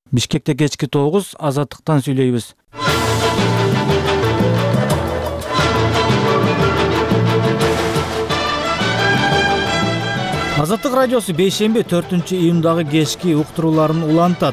Бишкекте кечки 9 Азаттыктан сүйлөйбүз. Азаттык радиосу бейшемби 4-июндагы кечки уктурууларын улантат.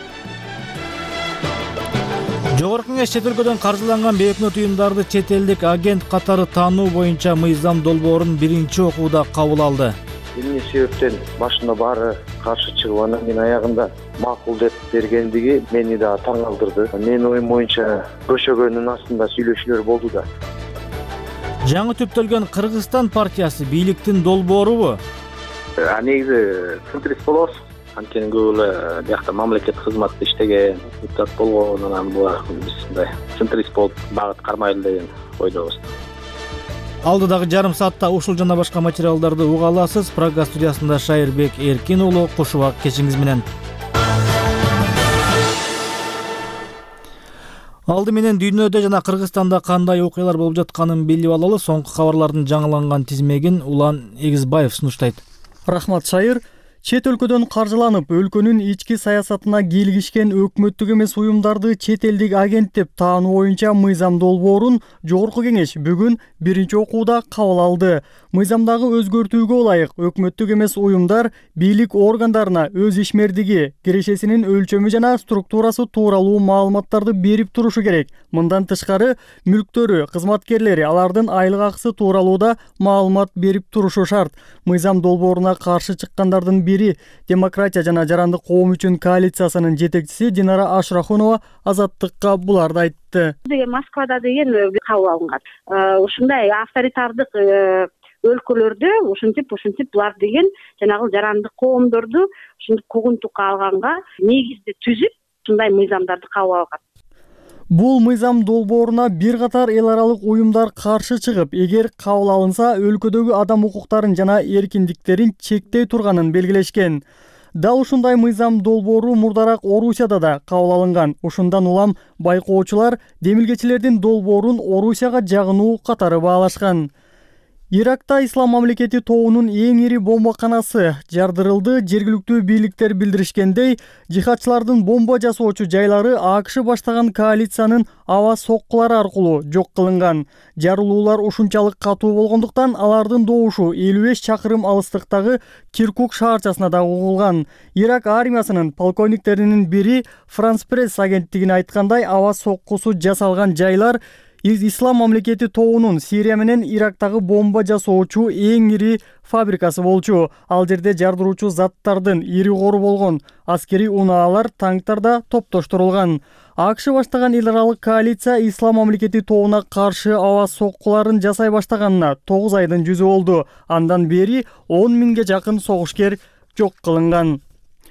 Жогорку Кеңеш чет өлкөдөн каржыланган бейөкмөт уюмдарды чет элдик агент катары таануу боюнча мыйзам долбоорун биринчи окууда кабыл алды. Эмне себептен башында баары каршы чыгып анан кийин аягында макул деп бергендиги мени да таң калтырды. Менин оюм боюнча көшөгөнүн астында сүйлөшүүлөр болду да. Жаңы түптөлгөн Кыргызстан партиясы бийликтин долбоорубу? Негизи центрист болобуз. Анткени көп эле биякта мамлекеттик кызматта иштеген депутат болгон, анан булар биз мындай центрист болуп багыт кармайлы деген ойдобуз. Алдыдагы жарым саатта ушул жана башка материалдарды уга аласыз. Программа студиясында Шайырбек Эркин уулу, кошубак кечиңиз менен. Алды менен дүйнөдө жана Кыргызстанда кандай окуялар болуп жатканын билип алалы. Соңку кабарлардын жаңыланган тизмегин Улан Эгизбаев сунуштайт. Рахмат Шайыр. Чет өлкөдөн каржыланып, өлкөнүн ички саясатына кийлигишкен өкмөттүк эмес уюмдарды чет элдик агент деп таануу боюнча мыйзам долбоорун Жогорку Кеңеш бүгүн биринчи окууда кабыл алды. Мыйзамдагы өзгөртүүгө ылайык өкмөттүк эмес уюмдар бийлик органдарына өз ишмердиги, кирешесинин өлчөмү жана структурасы тууралуу маалыматтарды берип турушу керек. Мындан тышкары, мүлктөрү, кызматкерлери, алардын айлык акысы тууралууда маалымат берип турушу шарт. Мыйзам долбооруна каршы чыккандардын бири Демократия жана Жарандык коом үчүн коалициясынын жетекчиси Динара Ашрахунова Азаттыкка буларды айтты. Москвада деген кабыл алынган. Ушундай авторитардык өлкөлөрдө ушинтип булар деген жанагы жарандык коомдорду ушинтип кугунтукка алганга негизди түзүп ушундай мыйзамдарды кабыл алган. Бул мыйзам долбооруна бир катар эл аралык уюмдар каршы чыгып, эгер кабыл алынса, өлкөдөгү адам укуктарын жана эркиндиктерин чектей турганын белгилешкен. Дал ушундай мыйзам долбоору мурдараак Орусияда да кабыл алынган. Ушундан улам байкоочулар демилгечилердин долбоорун Орусияга жагынуу катары баалашкан. Иракта Ислам мамлекети тобунун эң ири бомбаканасы жардырылды. Жергиликтүү бийликтер билдиришкендей, жихадчылардын бомба жасоочу жайлары АКШ баштаган коалициянын аба соккулары аркылуу жок кылынган. Жарылуулар ушунчалык катуу болгондуктан алардын добушу 55 чакырым алыстыктагы Киркук шаарчасына да угулган. Ирак армиясынын полковниктеринин бири Франс Пресс агенттигине айткандай, аба соккусу жасалган жайлар Ислам мамлекети тобунун Сирия менен Ирактагы бомба жасоочу эң ири фабрикасы болчу. Ал жерде жардыруучу заттардын ири кору болгон аскери унаалар, танктар да топтоштурулган. АКШ баштаган эл аралык коалиция Ислам мамлекети тобуна каршы аба соккуларын жасай баштаганына 9 айдын жүзү болду. Андан бери 10 миңге жакын согушкер жок кылынган.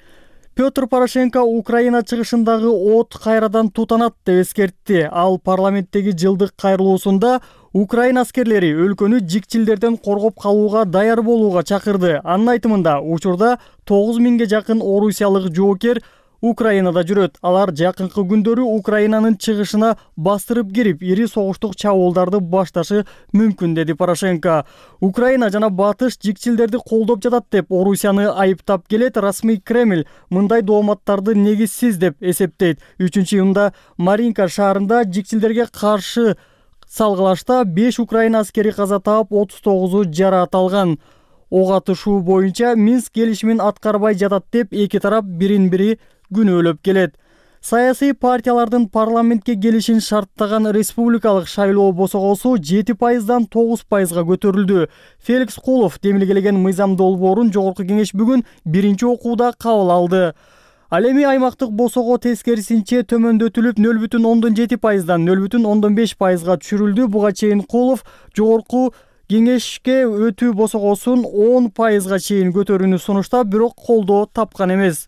Петр Порошенко Украина чыгышындагы от кайрадан тутанат деп эскертти. Ал парламенттеги жылдык кайрылуусунда Украина аскерлери өлкөнү жикчилдерден коргоп калууга даяр болууга чакырды. Анын айтымында, учурда 9 миңге жакын орусиялык жоокер Украинада жүрөт. Алар жакынкы күндөрү Украинанын чыгышына бастырып кирип, ири согуштук чабуулдарды башташы мүмкүн, деди Порошенко. Украина жана батыш жикчилдерди колдоп жатат деп Орусияны айыптап келет. Расмий Кремль мындай дооматтарды негизсиз деп эсептейт. 3-июнда Маринка шаарында жикчилдерге каршы салгылашта 5 Украина аскери каза таап, 39-у жараат алган. Ок атышуу боюнча Минск келишимин аткарбай жатат деп эки тарап бирин-бири күнөөлөп келет. Саясий партиялардын парламентке келишин шарттаган республикалык шайлоо босогосу 7%дан 9%га көтөрүлдү. Феликс Кулов демилгелеген мыйзам долбоорун Жогорку Кеңеш бүгүн биринчи окууда кабыл алды. Ал эми аймактык босого тескерисинче төмөндөтүлүп 0,7%дан 0,5%га түшүрүлдү. Буга чейин Кулов Жогорку Кеңешке өтүү босогосун 10%га чейин көтөрүүнү сунуштап, бирок колдоо тапкан эмес.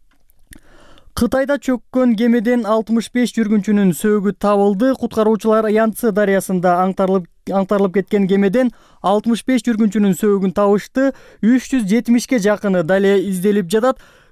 Кытайда чөккөн кемеден 65 жүргүнчүнүн сөөгү табылды. Куткаруучулар Янцзы дарыясында аңтарылып кеткен кемеден 65 жүргүнчүнүн сөөгүн табышты. 370ке жакыны дале изделип жатат.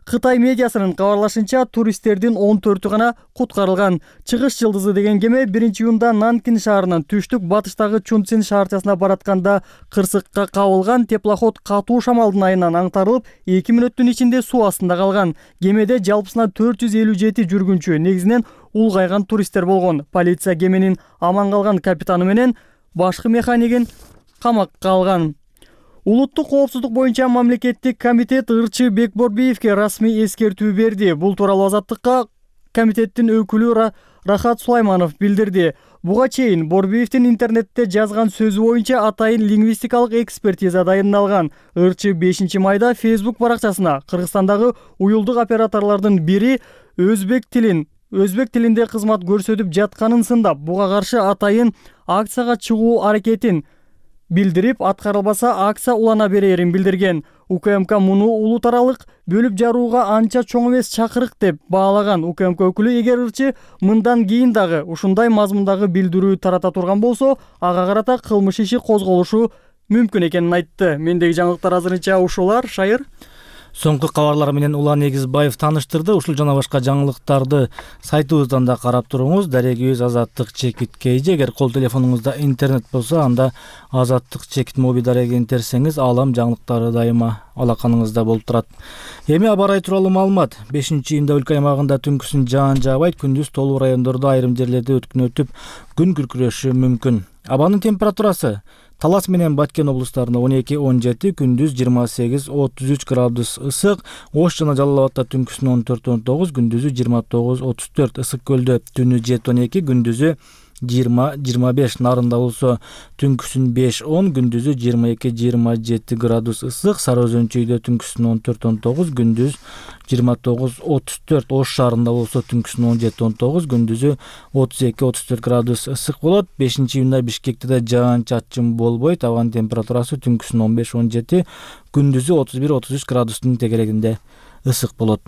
Кытай медиасынын кабарлашынча, туристтердин 14-ü гана куткарылган. Чыгыш жылдызы деген кеме 1-июнда Нанкин шаарынан түштүк батыштагы Чунцин шаарчасына баратканда кырсыкка кабылган. Теплоход катуу шамалдын айынан аңтарылып, 2 мүнөттүн ичинде суу астында калган. Кемеде жалпысына 457 жүргүнчү, негизинен улгайган туристтер болгон. Полиция кеменин аман калган капитаны менен башкы механикин камакка алган. Улуттук коопсуздук боюнча мамлекеттик комитет ырчы Бекборбиевке расмий эскертүү берди. Бул тууралуу Азаттыкка комитеттин өкүлү Рахат Сулайманов билдирди. Буга чейин Борбиевдин интернетте жазган сөзү боюнча атайын лингвистикалык экспертиза дайындалган. Ырчы 5-майда Facebook баракчасына Кыргызстандагы уюлдук операторлордун бири өзбек тилинде кызмат көрсөтүп жатканын сындап, буга каршы атайын акцияга чыгуу аракетин билдирип, аткарылбаса акция улана берерин билдирген. УКМК муну улут аралык бөлүп жарууга анча чоң эмес чакырык деп баалаган. УКМК өкүлү эгер ырчы мындан кийин дагы ушундай мазмундагы билдирүү тарата турган болсо, ага карата кылмыш иши козголушу мүмкүн экенин айтты. Мендеги жаңылыктар азырынча ушулар. Шайыр. Соңку кабарлар менен Улан Эгизбаев таныштырды. Ушул жана башка жаңылыктарды сайтыбыздан да карап туруңуз. Дарегибиз Азаттык чекит KG. Эгер кол телефонуңузда интернет болсо, анда Азаттык чекит моби дарегин терсеңиз, алам жаңылыктары дайыма алаканыңызда болуп турат. Эми аба ырайы тууралуу маалымат. 5-июнда өлкө аймагында түнкүсүн жаан жаабайт, күндүз толуу райондордо айрым жерлерде өткүн өтүп, күн күркүрөшү мүмкүн. Абанын температурасы Талас менен Баткен облустарында 12-17, күндүз 28-33 градус ысык, Ош жана Жалал Абадта түнкүсүн 14-19, күндүзү 29-34, Ысык көлдө түнү 7-12, күндүзү 20-25, Нарында болсо түнкүсүн 5-10, күндүзү 22-27 градус ысык, Сары Өзөн чүйдө түнкүсүн 14-19, күндүз 29-34, Ош шаарында болсо түнкүсүн 17-19, күндүзү 32-34 градус ысык болот. 5-июнда Бишкекте да жаан чачын болбойт, абанын температурасы түнкүсүн 15-17, күндүзү 31-33 градустун тегерегинде ысык болот.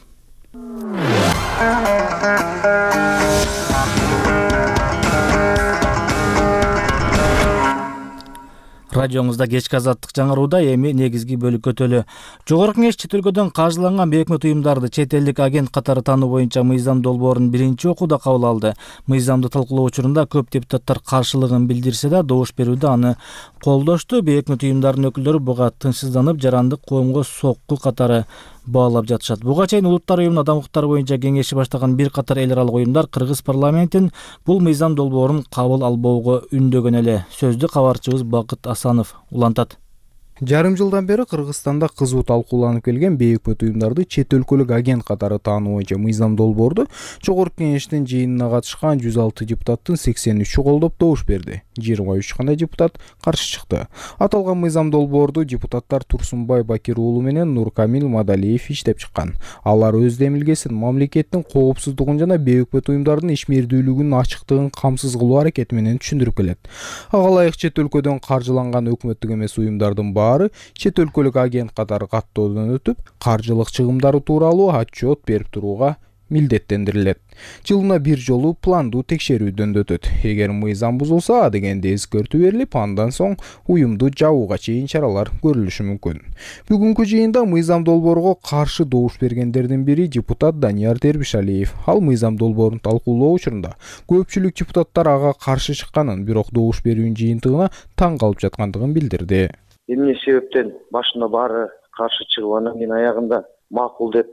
Радиоңузда кечки азаттык жаңырууда эми негизги бөлүккө өтөлү. Жогорку Кеңеш чет өлкөдөн каржыланган бейөкмөт уюмдарды чет элдик агент катары таануу боюнча мыйзам долбоорун 1-окууда кабыл алды. Мыйзамды талкуулоо учурунда көп депутаттар каршылыгын билдирсе да, добуш берүүдө аны колдошту. Бейөкмөт уюмдардын өкүлдөрү буга тынчсызданып, жарандык коомго сокку катары баалап жатышат. Буга чейин Улуттар уюмунун адам укуктары боюнча кеңеши баштаган бир катар эл аралык уюмдар Кыргыз парламентин бул мыйзам долбоорун кабыл албоого үндөгөн эле. Сөздү кабарчыбыз Бакыт Асанов улантат. Жарым жылдан бери Кыргызстанда кызуу талкууланып келген бейөкмөт уюмдарды чет өлкөлүк агент катары таануу боюнча мыйзам долбоорду Жогорку Кеңештин жыйынына катышкан 106 депутаттын 83'ü колдоп добуш берди. 23 гана депутат каршы чыкты. Аталган мыйзам долбоорду депутаттар Турсунбай Бакир уулу менен Нуркамил Мадалиев иштеп чыккан. Алар өз демилгесин мамлекеттин коопсуздугун жана бейөкмөт уюмдардын ишмердүүлүгүнүн ачыктыгын камсыз кылуу аракети менен түшүндүрүп келет. Ага ылайык чет өлкөдөн каржыланган өкмөттүк эмес уюмдардын чет өлкөлүк агент катары каттоодон өтүп, каржылык чыгымдары тууралуу отчет берип турууга милдеттендирилет. Жылына бир жолу пландуу текшерүүдөн өтөт. Эгер мыйзам бузулса, адегенде эскертүү берилип, андан соң уюмду жабууга чейин чаралар көрүлүшү мүмкүн. Бүгүнкү жыйында мыйзам долбоорго каршы добуш бергендердин бири депутат Данияр Дербишалиев. Ал мыйзам долбоорун талкуулоо учурунда көпчүлүк депутаттар ага каршы чыкканын, бирок добуш берүүнүн жыйынтыгына таң калып жаткандыгын билдирди. Эмне себептен башында баары каршы чыгып, анан кийин аягында макул деп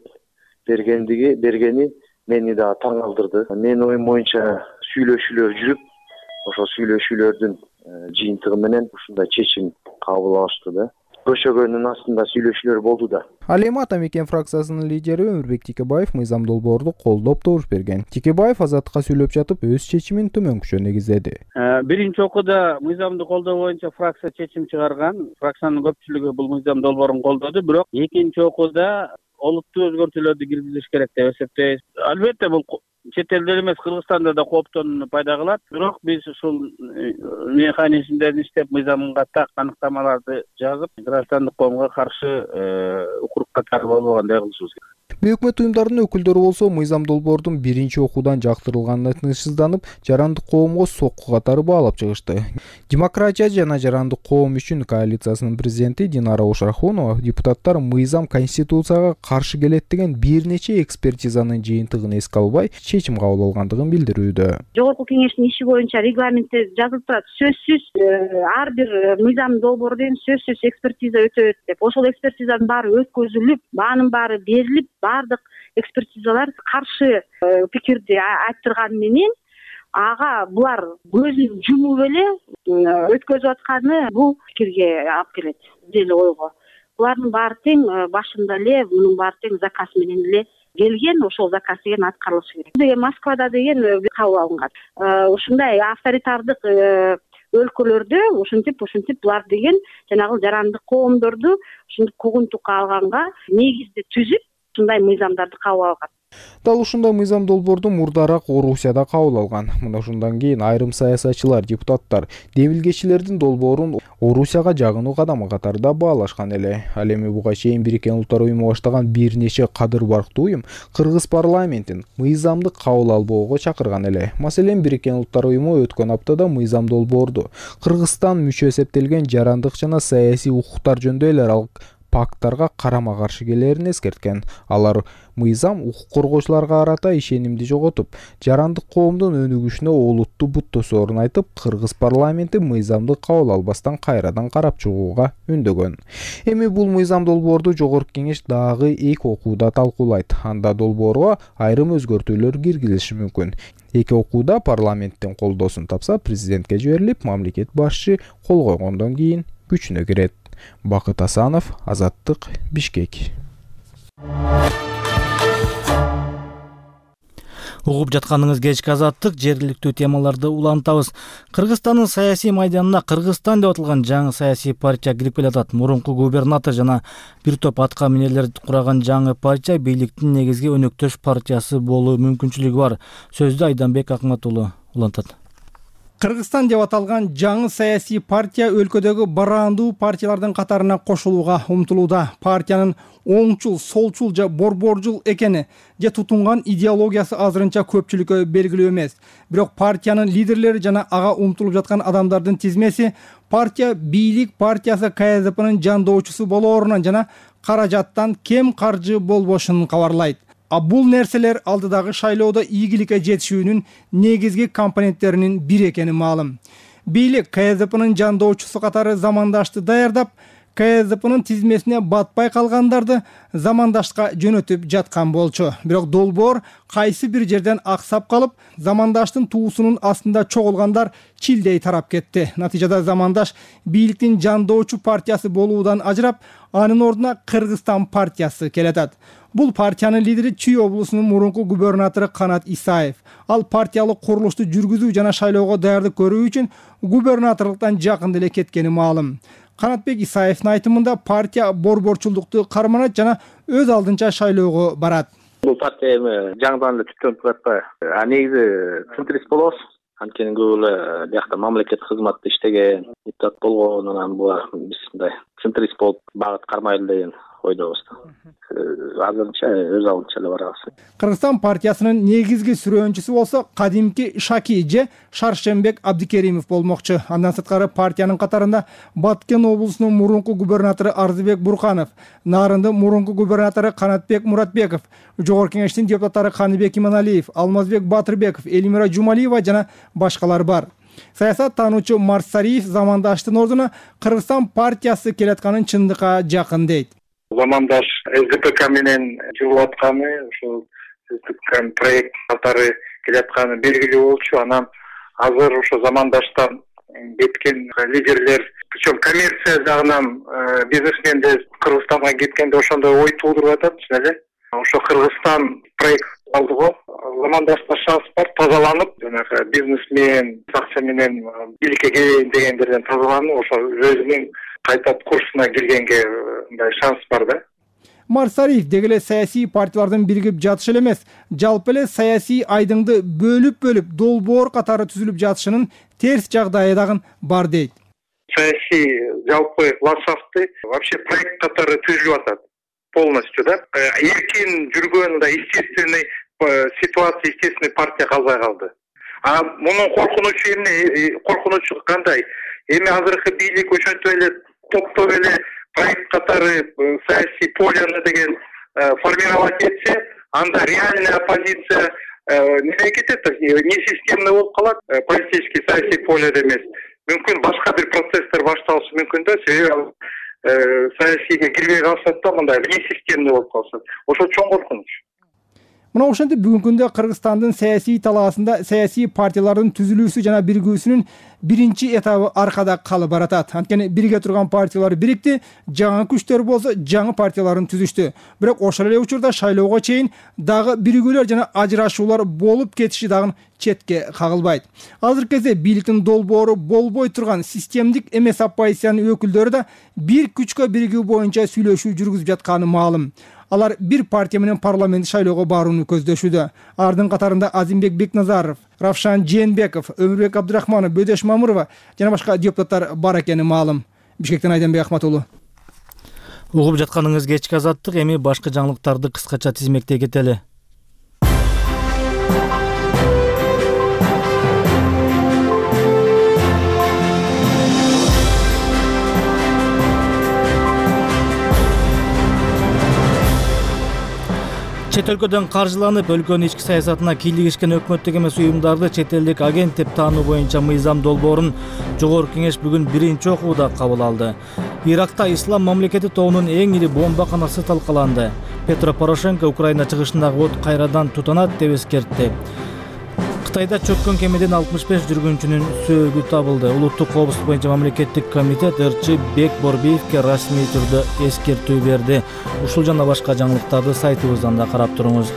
бергени мени да таң калтырды. Менин оюм боюнча сүйлөшүүлөр жүрүп, ошо сүйлөшүүлөрдүн жыйынтыгы менен ушундай чечим кабыл алышты да. Көшөгөнүн астында сүйлөшүүлөр болду да. Ал эми Ата Мекен фракциясынын лидери Өмүрбек Тикебаев мыйзам долбоорду колдоп добуш берген. Тикебаев Азаттыкка сүйлөп жатып өз чечимин төмөнкүчө негиздеди. Биринчи окууда мыйзамды колдоо боюнча фракция чечим чыгарган. Фракциянын көпчүлүгү бул мыйзам долбоорун колдоду, бирок экинчи окууда олуттуу өзгөртүүлөрдү киргизиш керек деп эсептейбиз. Албетте бул чет элдер эмес, Кыргызстанда да кооптонууну пайда кылат. Бирок биз ушул механизмдерин иштеп, мыйзамга так аныктамаларды жазып, граждандык коомго каршы укук катары болбогондой кылышыбыз керек. Өкмөт уюмдарынын өкүлдөрү болсо мыйзам долбоордун биринчи окуудан жактырылганына тынчсызданып, жарандык коомго сокку катары баалап чыгышты. Демократия жана жарандык коом үчүн коалициясынын президенти Динара Ошрахунова депутаттар мыйзам конституцияга каршы келет деген бир нече экспертизанын жыйынтыгын эске албай чечим кабыл алгандыгын билдирүүдө. Жогорку кеңештин иши боюнча регламентте жазылып турат, сөзсүз ар бир мыйзам долбоор деген сөзсүз экспертиза өтөт деп. Ошол экспертизанын баары өткөзүлүп, баанын баары берилип, баардык экспертизалар каршы пикирди айттырганы менен ага булар көзүн жумуп эле өткөзүп атканы бул пикирге алып келет, деле ойго. Булардын баары тең башында эле мунун баары тең заказ менен эле келген, ошол заказ деген аткарылышы керек. Москвада деген кабыл алынган. Ушундай авторитардык өлкөлөрдө ушинтип булар деген жанагы жарандык коомдорду ушинтип кугунтукка алганга негизди түзүп ушундай мыйзамдарды кабыл алган. Дал ушундай мыйзам долбоорду мурдараак Орусияда кабыл алган. Мына ушундан кийин айрым саясатчылар, депутаттар демилгечилердин долбоорун Орусияга жагынуу кадамы катарында баалашкан эле. Ал эми буга чейин Бириккен Улуттар уюму баштаган бир нече кадыр барктуу уюм Кыргыз парламентин мыйзамды кабыл албоого чакырган эле. Маселен, Бириккен Улуттар уюму өткөн аптада мыйзам долбоорду Кыргызстан мүчө эсептелген жарандык жана саясий укуктар жөнүндө эл аралык пакттарга карама-каршы келерин эскерткен. Алар мыйзам укук коргоочуларга карата ишенимди жоготуп, жарандык коомдун өнүгүшүнө олуттуу буттосоорун айтып, Кыргыз парламенти мыйзамды кабыл албастан кайрадан карап чыгууга үндөгөн. Эми бул мыйзам долбоорду жогорку кеңеш дагы 2 окууда талкуулайт. Анда долбоорго айрым өзгөртүүлөр киргизилиши мүмкүн. 2 окууда парламенттин колдоосун тапса, президентке жиберилип, мамлекет башчы кол койгондон кийин күчүнө кирет. Бакыт Асанов, Азаттык, Бишкек. Угуп жатканыңыз кечки Азаттык, жергиликтүү темаларды улантабыз. Кыргызстандын саясий майданына Кыргызстан деп аталган жаңы саясий партия кирип келатат. Мурунку губернатор жана бир топ атка минерлер кураган жаңы партия бийликтин негизги өнөктөш партиясы болуу мүмкүнчүлүгү бар. Сөздү Айданбек Акмат уулу улантат. Кыргызстан деп аталган жаңы саясий партия өлкөдөгү бараандуу партиялардын катарына кошулууга умтулууда. Партиянын оңчул, солчул же борборчул экени же тутунган идеологиясы азырынча көпчүлүккө белгилүү эмес. Бирок партиянын лидерлери жана ага умтулуп жаткан адамдардын тизмеси партия бийлик партиясы КСДПнын жандоочусу болоорунан жана каражаттан кем каржы болбошун кабарлайт. Бул нерселер алдыдагы шайлоодо ийгиликке жетишүүнүн негизги компоненттеринин бири экени маалым. Бийлик КСДПнын жандоочусу катары замандашты даярдап, КСДПнын тизмесине батпай калгандарды замандашка жөнөтүп жаткан болчу. Бирок долбоор кайсы бир жерден аксап калып, замандаштын туусунун астында чогулгандар чилдей тарап кетти. Натыйжада замандаш бийликтин жандоочу партиясы болуудан ажырап, анын ордуна Кыргызстан партиясы келатат. Бул партиянын лидери Чүй облусунун мурунку губернатору Канат Исаев. Ал партиялык курулушту жүргүзүү жана шайлоого даярдык көрүү үчүн губернаторлуктан жакын эле кеткени маалым. Канатбек Исаевдин айтымында партия борборчулдукту карманат жана өз алдынча шайлоого барат. Бул партия эми жаңыдан эле түптөнүп турат. Негизи центрист болобуз. Анткени көп эле биякта мамлекет кызматта иштеген, депутат болгон, анан булар биз мындай центрист болуп багыт кармайлы деген ойдобуз. Азырынча өз алдынча эле барабыз. Кыргызстан партиясынын негизги сүрөөнчүсү болсо кадимки Шаки же Шаршембек Абдикеримов болмокчу. Андан сырткары партиянын катарында Баткен облусунун мурунку губернатору Арзыбек Бурканов, Нарындын мурунку губернатору Канатбек Муратбеков, жогорку кеңештин депутаттары Каныбек Иманалиев, Алмазбек Батырбеков, Элимира Жумалиева жана башкалар бар. Саясат таануучу Марсариев замандаштын ордуна Кыргызстан партиясы келатканын чындыкка жакын дейт. Замандаш СДПК менен жүрүп атканы, ушул СДПК проект катары келатканы белгилүү болчу. Анан азыр ошо замандаштан кеткен лидерлер, причем коммерция жагынан бизнесмендер Кыргызстанга кеткенде ошондой ой туудуруп атат, эле. Ошо Кыргызстан проект алдыго замандашта шанс бар, тазаланып, жанагы бизнесмен, акча менен бийликке келейин дегендерден тазаланып, ошо өзүнүн кайта курсуна киргенге мындай шанс бар да. Марсариев деги эле саясий партиялардын биригип жатышы эле эмес, жалпы эле саясий айдыңды бөлүп долбоор катары түзүлүп жатышынын терс жагдайы дагы бар дейт. Саясий жалпы ландшафты вообще проект катары түзүлүп атат. полностью, да. Эркин жүргөн да естественный ситуация, естественный партия калбай калды. А мунун коркунучу кандай? Эми азыркы бийлик ошентип эле топтоп эле проект катары саясий поляны деген формировать этсе, анда реальная оппозиция неге кетет, не системный болуп калат, политический саясий поледе эмес. Мүмкүн башка бир процесстер башталышы мүмкүн да, себеби саясийге кирбей калышат да, мындай не системный болуп калышат. Ошо чоң коркунуч. Мына ошентип бүгүнкү күндө Кыргызстандын саясий талаасында саясий партиялардын түзүлүүсү жана биригүүсүнүн биринчи этабы аркада калып баратат. Анткени бирге турган партиялар бирикти, жаңы күчтөр болсо жаңы партияларын түзүштү. Бирок ошол эле учурда шайлоого чейин дагы биригүүлөр жана ажырашуулар болуп кетиши дагы четке кагылбайт. Азыркы кезде бийликтин долбоору болбой турган системдик эмес оппозициянын өкүлдөрү да бир күчкө биригүү боюнча сүйлөшүү жүргүзүп жатканы маалым. Алар бир партия менен парламент шайлоого барууну көздөшүүдө. Ардын катарында Азимбек Бекназаров, Равшан Жээнбеков, Өмүрбек Абдрахманов, Бөдөш Мамурова жана башка депутаттар бар экени маалым. Бишкектен Айданбек Ахматулу. Угуп жатканыңыз кечки азаттык, эми башка жаңылыктарды кыскача тизмектей кетели. Чет өлкөдөн каржыланып, өлкөнүн ички саясатына кийлигишкен өкмөттүк эмес уюмдарды чет элдик агент деп таануу боюнча мыйзам долбоорун Жогорку Кеңеш бүгүн биринчи окууда кабыл алды. Иракта ислам мамлекети тобунун эң ири бомбаканасы талкаланды. Петро Порошенко Украина чыгышындагы от кайрадан тутанат деп эскертти. Кытайда чөккөн кемеден 65 жүргүнчүнүн сөөгү табылды. Улуттук коопсуздук боюнча мамлекеттик комитет ырчы Бек Борбиевке расмий түрдө эскертүү берди. Ушул жана башка жаңылыктарды сайтыбыздан да карап туруңуз.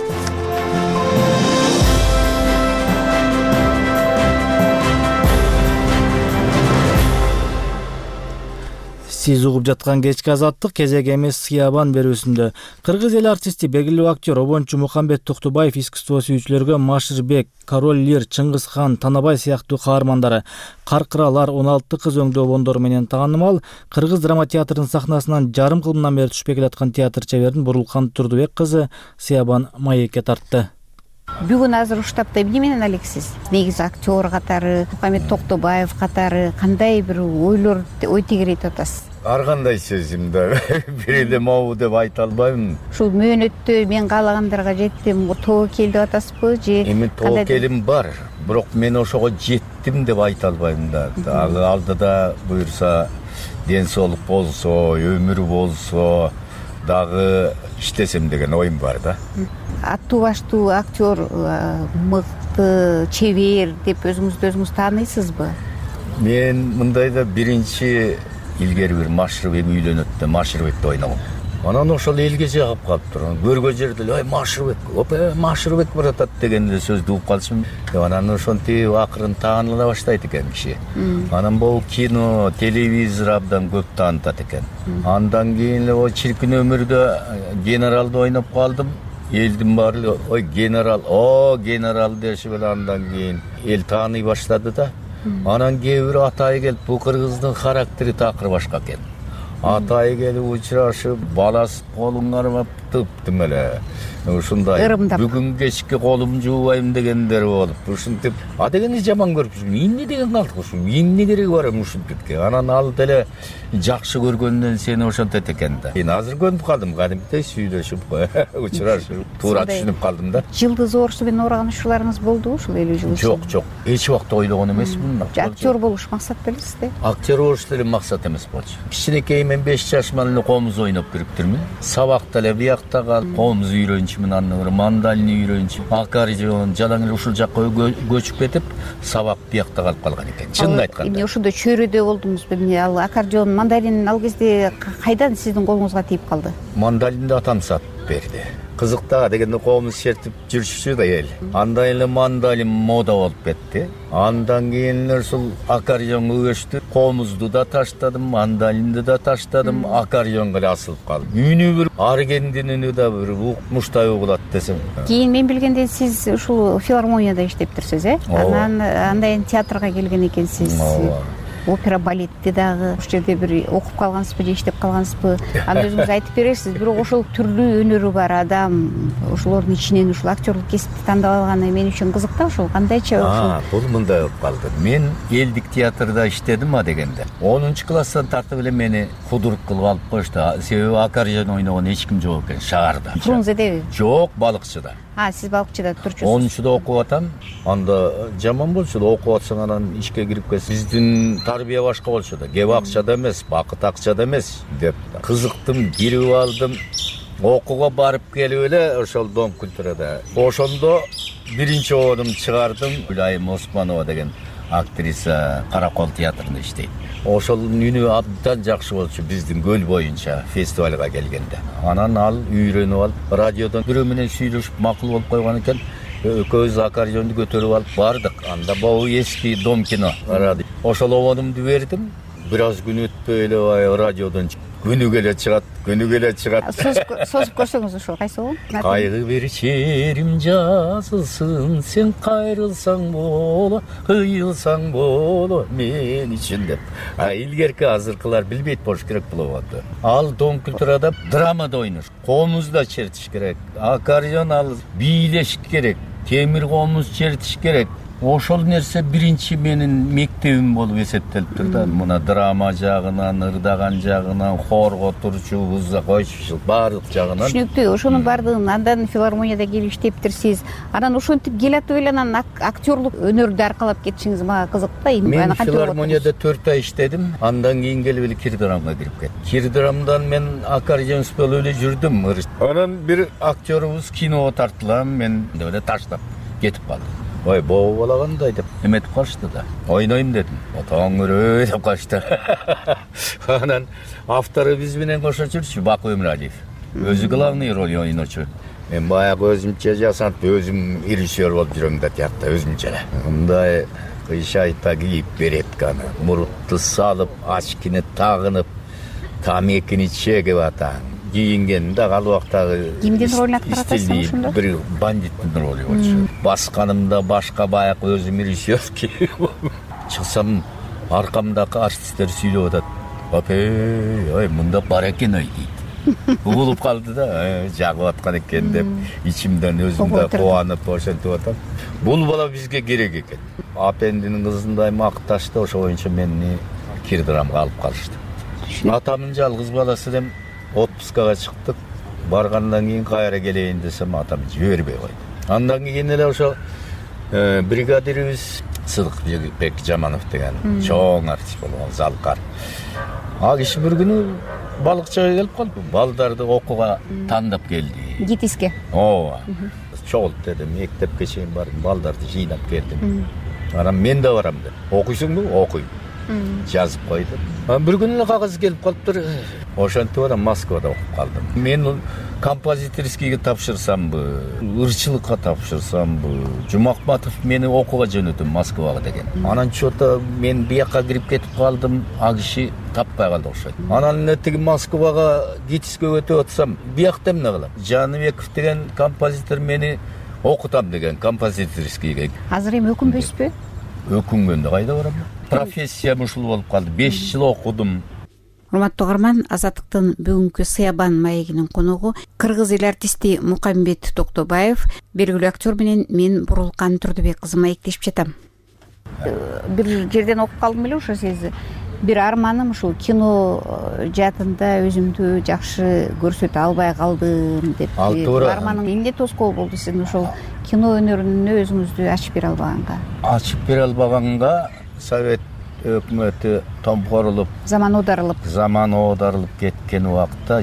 Сиз угуп жаткан кечки азаттык кезеги эмес Сиябан берүүсүндө. Кыргыз эл артисти, белгилүү актер, обончу Мухамбет Токтубаев искусство сүйүүчүлөргө Машырбек, Король Лир, Чыңгыз хан, Танабай сыяктуу каармандары, Каркыралар, 16 кыз өңдүү обондору менен таанымал Кыргыз драма театрынын сахнасынан жарым кылымдан бери түшпөй келаткан театр чеберин Бурулкан Турдубек кызы Сиябан маекке тартты. Бүгүн азыр уштапта эмне менен алексиз? Негизи актер катары, Мухамбет Токтубаев катары кандай бир ойлор ой тегерейт атасыз? Ар кандай сөзүмдө бир эле могу деп айта албайм. Ушул мөөнөттө мен каалагандарга жеттим, тобокел деп атасызбы же? Эми тобокелим бар, бирок мен ошого жеттим деп айта албайм да. Дагы алдыда буюрса ден соолук болсо, өмүр болсо, дагы иштесем деген оюм бар да. Аттуу баштуу актер, мыкты, чебер деп өзүңүздү өзүңүз тааныйсызбы? Мен мындайда биринчи илгери бир Машырбек үйлөнөт да, Машырбекти ойногом. Анан ошол элге жагып калыптыр. Көргөн жерде ой Машырбек, Машырбек баратат деген сөздү угуп калышым. Анан ошентип акырын тааныла баштайт экен киши. Анан бул кино, телевизор абдан көп таанытат экен. Андан кийин эле о чиркин өмүрдө генералды ойноп калдым. Элдин баары ой генерал дешип эле андан кийин эл тааный баштады да. Анан кээ бир атайы келип, бул кыргыздын характери такыр башка экен. Атайы келип учурашып, баласы колун кармап тыптым эле. Ушундай бүгүн кечки колум жуубайм дегендер болуп, ушинтип, дегенди жаман көрүп жүрмүн. Эмне деген калдык ушу? Эмне кереги бар ушинтипке? Анан ал деле жакшы көргөндөн сени ошентет экен да. Мен азыр көнүп калдым, кадимдей сүйлөшүп, учурашып, туура түшүнүп калдым да. Жылдыз оорусу менен ооруган учурларыңыз болдубу ушул 50 жыл ичинде? Жок, эч убакта ойлогон эмесмин. Актер болуш максат белесизби? Актер болуш деле максат эмес болчу. Кичинекей мен 5 жашыман эле комуз ойноп жүрүптүрмүн. Сабакта эле биякта калып, комуз үйрөнчүмүн, андан бери мандалин үйрөнчүп, аккордеон жалаң эле ушул жакка көчүп кетип, сабак биякта калып калган экен. Чынын айтканда. Эмне ошондо чөйрөдө болдуңузбу? Эмне ал аккордеон, мандалин ал кезде кайдан сиздин колуңузга тийип калды? Мандалинди атам сатып берди. Кызыктага дегенде комуз чертип жүрчү да эл. Андан эле мандалин мода болуп кетти. Андан кийин эле ушул аккордеонго көчтү. Комузду да таштадым, мандалинди да таштадым, аккордеонго эле асылып калдым. Үнү бир аргендин үнү да бир укмуштай угулат десем. Кийин мен билгенден сиз ушул филармонияда иштептирсиз, Анан андан театрга келген экенсиз. опера балетти дагы ушул жерде бир окуп калгансызбы же иштеп калгансызбы, анда өзүңүз айтып берерсиз. Бирок ошол түрлүү өнөрү бар адам ошолордун ичинен ушул актерлук кесипти тандап алганы мен үчүн кызык да. Ошол кандайча ушул бул мындай болуп калды. Мен элдик театрда иштедим дегенде 10 класстан тартып эле мени худрук кылып алып коюшту. Себеби аккордеон ойногон эч ким жок экен шаарда. Фрунзедеби? Жок, балыкчыда. Сиз балыкчыда турчусуз. 10-чуда окуп атам. Анда жаман болчу да, окуп атсаң анан ишке кирип келсең биздин тарбия башка болчу да. Кеп акчада эмес, бакыт акчада эмес деп кызыктым, кирип алдым. Окууга барып келип эле ошол Дом культурада. Ошондо биринчи ободум чыгардым. Гүлайым Османова деген актриса Каракол театрында иштейт. Ошонун үнү абдан жакшы болчу биздин көл боюнча фестивалга келгенде. Анан ал үйрөнүп алып, радиодон бирөө менен сүйлөшүп макул болуп койгон экен. Экөөбүз аккордеонду көтөрүп алып бардык. Анда бабу эски Дом кино радио. Ошол ободумду бердим. Бир аз күн өтпөй эле радиодон күнүгө эле чыгат. Созуп көрсөңүз ошол кайсы болот? Кайгы бир черим жазылсын, сен кайрылсаң боло, кыйылсаң боло мен үчүн деп. Илгерки азыркылар билбейт болуш керек бул ободду. Ал Дом культурада драмада ойнош, комузда чертиш керек, аккордеон алып бийлеш керек, темир комуз чертиш керек. Ошол нерсе биринчи менин мектебим болуп эсептелип тур да. Мына драма жагынан, ырдаган жагынан, хорго турчу, буза койчу, баардык жагынан. Түшүнүктүү. Ошонун баардыгын андан филармонияда келип иштептирсиз. Анан ошентип келатып эле анан актерлук өнөрдү аркалап кетишиңиз мага кызык да. Мен филармонияда 4 ай иштедим. Андан кийин келип эле Кирдрамга кирип кеттим. Кирдрамдан мен аккордеонист болуп эле жүрдүм. Анан бир актерубуз киного тартылам, мен деп эле таштап кетип калдым. Ой, боо балагандай деп эметип калышты да. Ойнойм дедим. Отоңөрөө деп калышты. Анан автору биз менен кошо жүрчү Баку Эмиралиев. Өзү главный роль ойночу. Мен баягы өзүмчө жасанып, өзүм режиссер болуп жүрөм да театрда өзүмчө эле. Мындай кыйшайта кийип берет каны. Мурутту салып, очкини тагынып, тамекини чегип атаң. Кийинген да ал убактагы кимдин ролун аткарып атасыз ошондо? Бир бандиттин ролу болчу. Басканымда башка баягы өзүм режиссер чыксам аркамдагы артисттер сүйлөп атат. Ой, мында бар экен ой дейт. Угулуп калды да, жагып аткан экен деп ичимден өзүмдө кубанып ошентип атам. Бул бала бизге керек экен. Апендинин кызындай макташты, ошо боюнча мени Кирдрамга алып калышты. Атамдын жалгыз баласы дем отпускага чыктык. Баргандан кийин кайра келейин десем атам жибербей койду. Андан кийин эле ошо бригадирибиз Сыдыкбек Жаманов деген чоң артист болгон Залкар. А киши бир күнү балыкчыга келип калды. Балдарды окууга тандап келди. ГИТИСке. Ооба. Чогулт дедим, мектепке чейин бардым, балдарды жыйнап келдим. Анан мен да барам деп. Окуйсуңбу? Окуйм. Жазып койдум. Бир күнү эле кагаз келип калыптыр. Ошентип анан Москвада окуп калдым. Мен композиторскийге тапшырсамбы, ырчылыкка тапшырсамбы, Жумакматов мени окууга жөнөтүм Москвага деген. Анан чото мен бияка кирип кетип калдым, а киши таппай калды окшойт. Анан эле тиги Москвага ГИТИСке өтүп атсам, биякта эмне кылам? Жаныбеков деген композитор мени окутам деген композиторскийге. Азыр эми өкүнбөйсүзбү? Өкүнгөндө кайда барам? Профессиям ушул болуп калды. 5 жыл окудум. Урматтуу угарман, Азаттыктын бүгүнкү Сыябан маегинин коногу кыргыз эл артисти Мукамбет Токтобаев, белгилүү актер менен мен Бурулкан Турдубек кызы маектешип жатам. Бир жерден окуп калдым эле ошо сиз. Бир арманым ушул кино жаатында өзүмдү жакшы көрсөтө албай калдым деп. Арманың эмне тоскоол болду сиздин ошол кино өнөрүнө өзүңүздү ачып бере албаганга? Ачып бере албаганга Совет өкмөтү томкорулуп, заман оодарылып кеткен убакта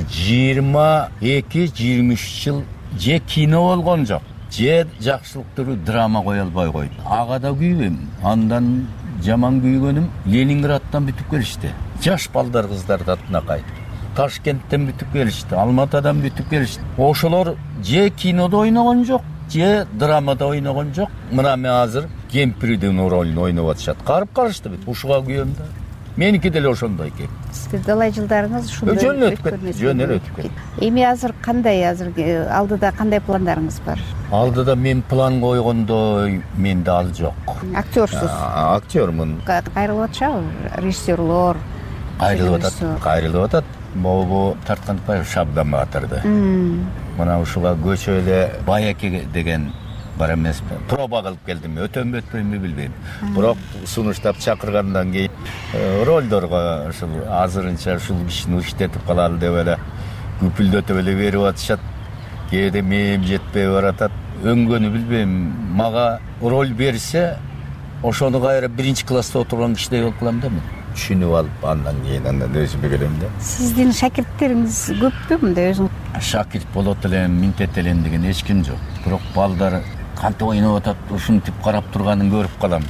22-23 жыл же кино болгон жок, же жакшылыктуу драма кое албай койду. Ага да күйбөйм. Андан жаман күйгөнүм Ленинградтан бүтүп келишти. Жаш балдар кыздар татына кайтып. Ташкенттен бүтүп келишти, Алматадан бүтүп келишти. Ошолор же кинодо ойногон жок, же драмада ойногон жок. Мына мен азыр кемпирдин ролун ойноп атышат. Карып калышты бүт. Ушуга күйөм да. меники деле ошондой экен. Сиздин далай жылдарыңыз ушундай Жөн эле өтүп кетти. Эми азыр алдыда кандай пландарыңыз бар? Алдыда мен план койгондой менде ал жок. Актёрсуз. Актёрмун. Кайрылып атышабы режиссерлор? Кайрылып атат. Могу тарткантпай шабдан батырды. Мына ушуга көчө эле Баяке деген бар эмеспи? Проба кылып келдим. Өтөмбү өтпөймбү билбейм. Бирок сунуштап чакыргандан кийин ролдорго ушул азырынча ушул кишини иштетип калалы деп эле күпүлдөтүп эле берип атышат. Кээде мээм жетпей баратат. Өңгөнү билбейм. Мага роль берсе, ошону кайра 1-класста отурган кишидей болуп калам да мен. Түшүнүп алып, андан кийин өзүмө келем да. Сиздин шакирттериңиз көппү мындай өзүң? Шакирт болот элем, минтет элем деген эч ким жок. Бирок балдар кантип ойноп атат, ушинтип карап турганын көрүп калам.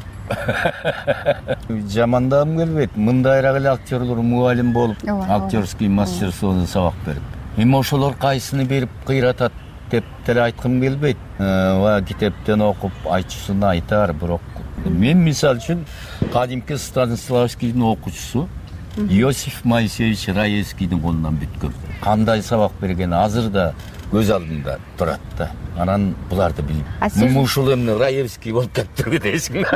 Жамандагым келбейт. Мындайраак эле актерлор мугалим болуп, актерский мастерствону сабак берип. Эми ошолор кайсыны берип кыйратат деп деле айткым келбейт. Китептен окуп айтчусун айтар, бирок мен мисалы үчүн кадимки Станиславскийдин окуучусу Иосиф Моисеевич Раевскийдин колунан бүткөм. Кандай сабак бергени азыр да көз алдымда турат да. Анан буларды билип. Ушул эмне Раевский болуп кетти дейсиң.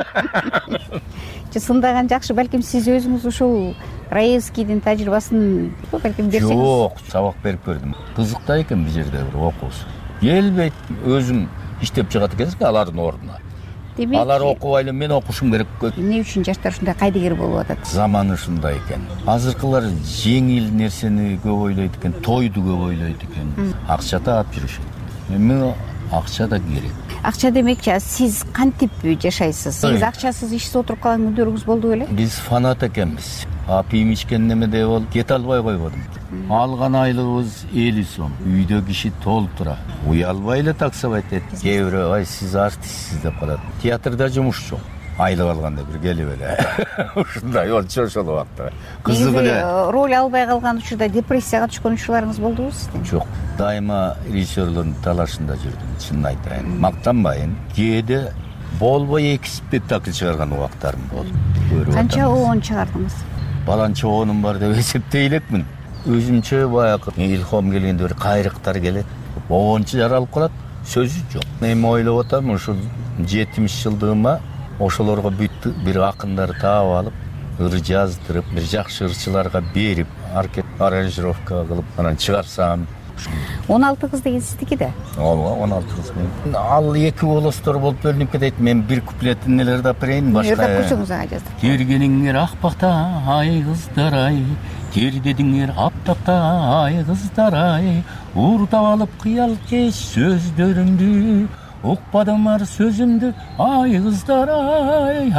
Чындаган жакшы, балким сиз өзүңүз ушул Раевскийдин тажрыйбасын балким берсеңиз. Жок, сабак берип көрдүм. Кызык да экен бул жерде бир окуусу. Келбейт, өзүң иштеп чыгат экенсиң алардын ордуна. Алар окубай эле мен окушум керек. Эмне үчүн жаштар ушундай кайдыгер болуп атат? Заман ушундай экен. Азыркылар жеңил нерсени көп ойлойт экен, тойду көп ойлойт экен. Акча таап жүрүшөт. Эми акча да керек. Акча демекчи, сиз кантип жашайсыз? Сиз акчасыз ишсиз отуруп калган күндөрүңүз болду беле? Биз фанат экенбиз. Апийим ичкен немеде болуп кете албай койбодум. Алган айлыгыбыз 50 сом. Үйдө киши толтура. Уялбай эле таксовать этет. Кээ бирөө ай сиз артистсиз деп калат. Театрда жумуш жок. Айлык алганда бир келип эле. Ушундай болчу ошол убакта. Кызык эле. Роль албай калган учурда депрессияга түшкөн учурларыңыз болдубу сиздин? Жок. Дайыма режиссерлордун талашында жүрдүм, чынын айтайын. Мактанбайын. Кээде болбой 2 спектакль чыгарган убактарым болду. Канча оон чыгардыңыз? Баланча оонум бар деп эсептей элекмин. Өзүмчө баягы илхом келгенде бир кайрыктар келет. Оончу жаралып калат, сөзү жок. Мен ойлоп атам, ушул 70 жылдыгыма ошолорго бүт бир акындар таап алып, ыр жаздырып, бир жакшы ырчыларга берип, аранжировка кылып, анан чыгарсам. 16 кыз деген сиздики да? Ооба, 16 кыз мен. Ал 2 голостор болуп бөлүнүп кетет. Мен бир куплеттин нелерди апарайын, башка. Эрдеп койсоңуз ага жаздырып. Тергениңер акпакта, ай кыздар ай. Тердедиңер аптапта, ай кыздар ай. Уурдап алып кыял кеч сөздөрүмдү. Укпадымар сөзүмдү, ай кыздар ай.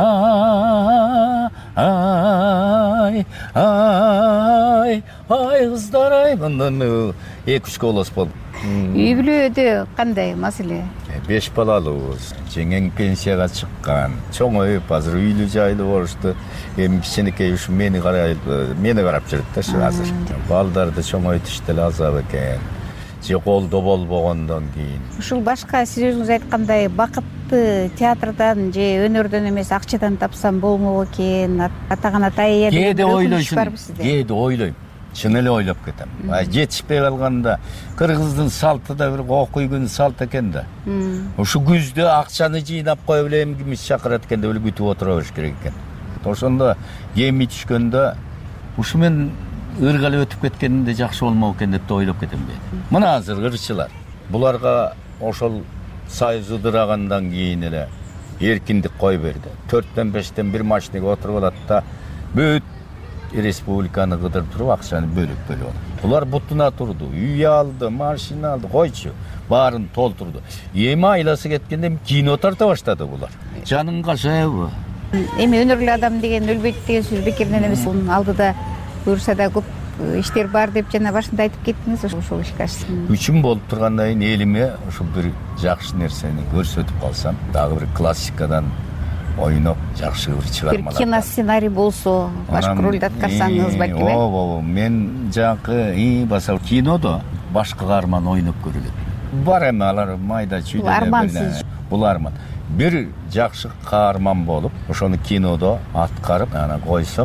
Ай, ай, ай кыздар ай. Мындан 2-3 голос болду. Үй бүлөдө кандай маселе? 5 балалыбыз. Жеңең пенсияга чыккан. Чоңоюп азыр үйлүү жайлуу болушту. Эми кичинекей ушу мени карап жүрөт да шу азыр. Балдарды чоңойтуш деле азап экен. Же колдо болбогондон кийин. Ушул башка сиз өзүңүз айткандай бакытты театрдан же өнөрдөн эмес акчадан тапсам болмок экен, атаган атайя деген кээде ойлойсуң, кээде ойлойм. Чын эле ойлоп кетем. Жетишпей калганда кыргыздын салты да бир окуйгүн салт экен да. Ушу күздө акчаны жыйнап коюп эле эмгимиз чакырат экен деп эле күтүп отура бериш керек экен. Ошондо эми түшкөндө ушу мен ыргалы өтүп кеткенинде жакшы болмок экен деп ойлоп кетем да. Мына азыр ырчылар буларга ошол союз ыдырагандан кийин эле эркиндик кой берди. 4-5 бир машинеге отуруп алат да бүт республиканы кыдырып туруп акчаны бөлүп алат. Булар бутуна турду, үй алды, машина алды, койчу, баарын толтурду. Эми айласы кеткенде кино тарта баштады булар. Жаның кашайбы? Эми өнөрлүү адам деген өлбөйт деген сөз бекеринен эмес. Алдыда буюрса да көп иштер бар деп жана башында айтып кеттиңиз, ошол ишке ашсын. Үчүм болуп тургандан кийин элиме ушул бир жакшы нерсени көрсөтүп калсам, дагы бир классикадан ойноп жакшы бир чыгармалар. Бир кино сценарий болсо, башкы ролду аткарсаңыз балким. Ооба, мен жакы басал кинодо башкы каарман ойноп көрүлөт. Бар эми алар майда чүйдө. Армансыз. Бул арман. Бир жакшы каарман болуп, ошону кинодо аткарып, ана койсом,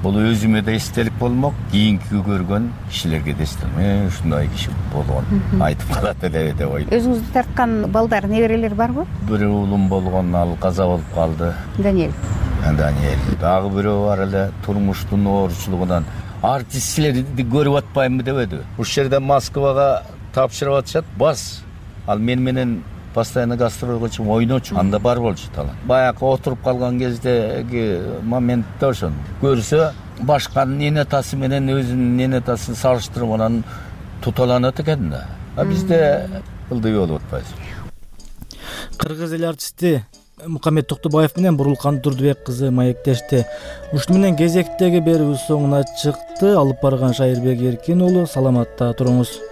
бул өзүмө да эстелик болмок, кийинки көргөн кишилерге да эстелик. Ушундай киши болгон айтып калат эле деп ойлойм. Өзүңүздү тарткан балдар, неберелер барбы? Бир уулум болгон, ал каза болуп калды. Даниэль. Дагы бирөө бар эле, турмуштун оорчулугунан артист силерди көрүп атпаймынбы дебеди. Ушул жерде Москвага тапшырып атышат, бас. Ал мен менен постоянно гастролго чыгып ойночу, анда бар болчу талант. Баягы отуруп калган кездеги моментте ошону көрсө, башканын энетасы менен өзүнүн энетасын салыштырып анан туталанат экен да. А бизде ылдый болуп атпайбыз. Кыргыз эл артисти Мукаммед Токтобаев менен Бурулкан Турдубек кызы маектешти. Ушуну менен кезектеги берүүбүз соңуна чыкты. Алып барган Шайырбек Эркин уулу, саламатта туруңуз.